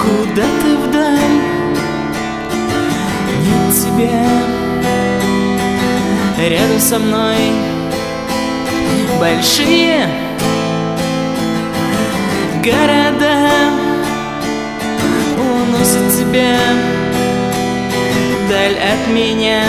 куда-то вдаль, нет тебя рядом со мной. Большие города уносят тебя даль от меня.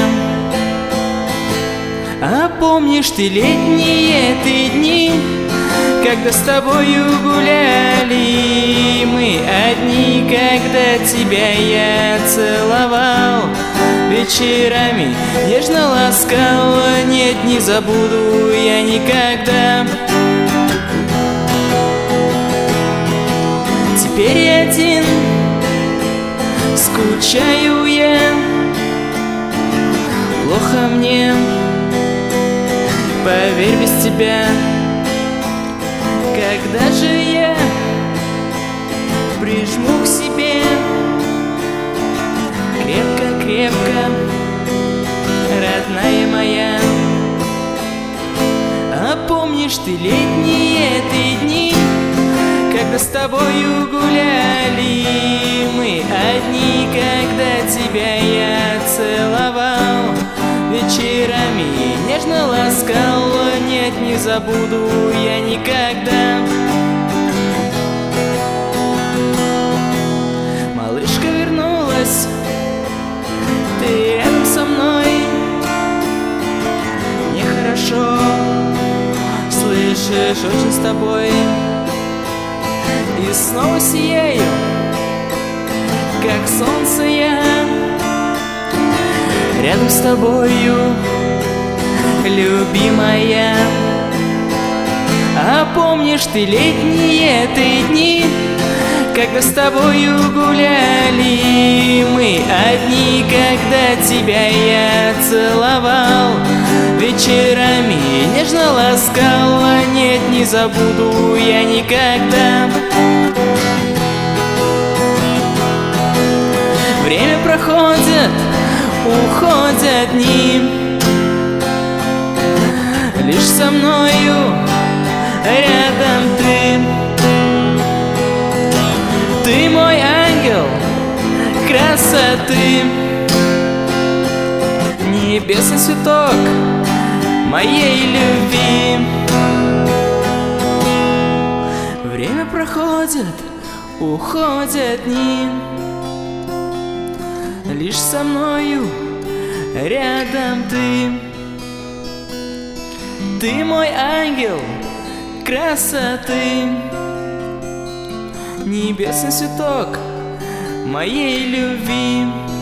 А помнишь ты летние ты дни, когда с тобою гуляли мы одни, когда тебя я целовал, вечерами нежно ласкал? Нет, не забуду я никогда. Теперь один скучаю я, плохо мне, поверь, без тебя. Когда же я прижму к себе крепко-крепко, родная моя? А помнишь ты летние ты дни, когда с тобою гуляли мы одни, когда тебя я целовал, вечерами нежно ласкал? Нет, не забуду я никогда. Малышка вернулась, ты рядом со мной. Мне хорошо, слышишь, очень с тобой. И снова сияю, как солнце я, рядом с тобою, любимая. А помнишь ты летние ты дни, когда с тобою гуляли мы одни, когда тебя я целовал, вечерами нежно ласкал? Нет, не забуду я никогда. Время проходит, уходят дни, лишь со мною рядом ты. Ты мой ангел красоты, небесный цветок моей любви. Время проходит, уходят дни, лишь со мною рядом ты. Ты мой ангел красоты, небесный цветок моей любви.